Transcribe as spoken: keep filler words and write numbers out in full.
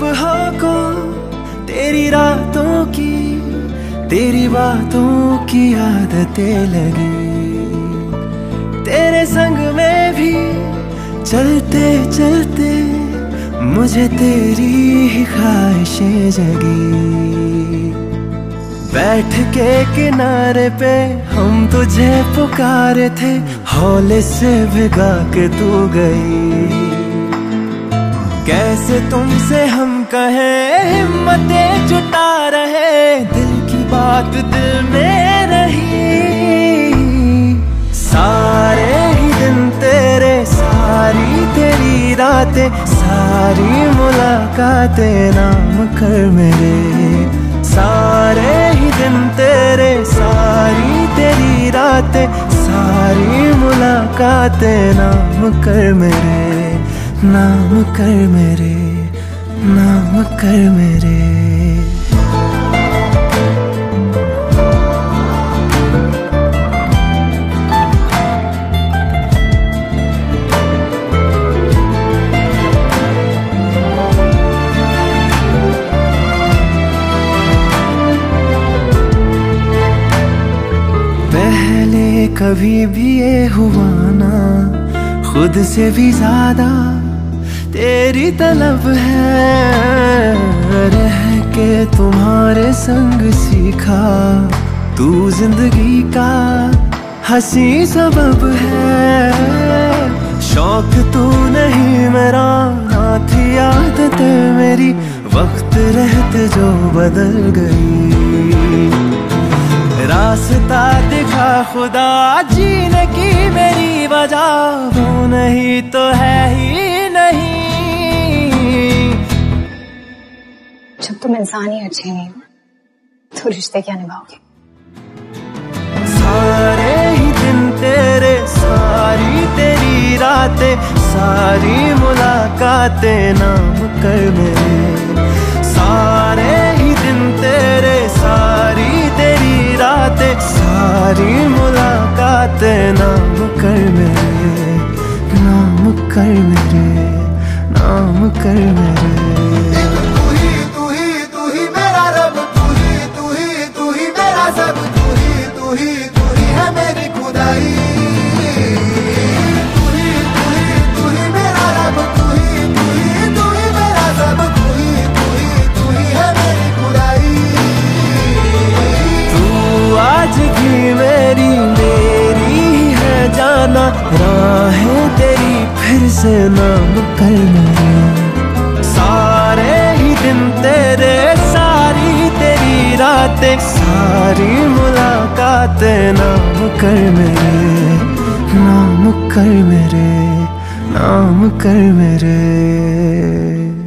सुबह को तेरी रातों की, तेरी बातों की आदतें लगी। तेरे संग में भी चलते चलते मुझे तेरी ही ख्वाहिशें जगी। बैठ के किनारे पे हम तुझे पुकारे थे, हौले से भिगा के तू गई। कैसे तुमसे हम कहें, हिम्मतें जुटा रहे, दिल की बात दिल में रही। सारे ही दिन तेरे, सारी तेरी रातें, सारी मुलाकातें नाम कर मेरे। सारे ही दिन तेरे, सारी तेरी रातें, सारी मुलाकातें नाम कर मेरे, नाम कर मेरे, नाम कर मेरे। पहले कभी भी ये हुआ ना, खुद से भी ज्यादा तेरी तलब है। रह के तुम्हारे संग सीखा, तू जिंदगी का हंसी सबब है। शौक तू नहीं मेरा, ना थी आदत मेरी, वक्त रहते जो बदल गई। रास्ता दिखा खुदा जीने की मेरी वजह, वो नहीं तो है ही नहीं। जब तुम इंसान ही अच्छे नहीं हो तो रिश्ते क्या निभाओगे? सारे ही दिन तेरे, सारी तेरी रातें, सारी मुलाकातें नाम कर मेरे। सारे ही दिन तेरे, सारी तेरी रातें, सारी मुलाकातें नाम कर मेरे, नाम कर मेरे, नाम कर मेरे। तू ही तू ही तू ही मेरा रब, तू ही तू ही तू ही मेरा सब, तू ही तू ही तू ही है मेरी खुदाई। तू ही तू ही तू ही मेरा रब, तू ही तू ही तू ही मेरा सब, तू ही तू ही तू ही है मेरी खुदाई। तू आज भी मेरी मेरी ही है जाना, राहें तेरी फिर से नाम कर मेरे। सारे ही दिन तेरे, सारी तेरी रातें, सारी मुलाकातें नाम कर मेरे, नाम कर मेरे, नाम कर मेरे।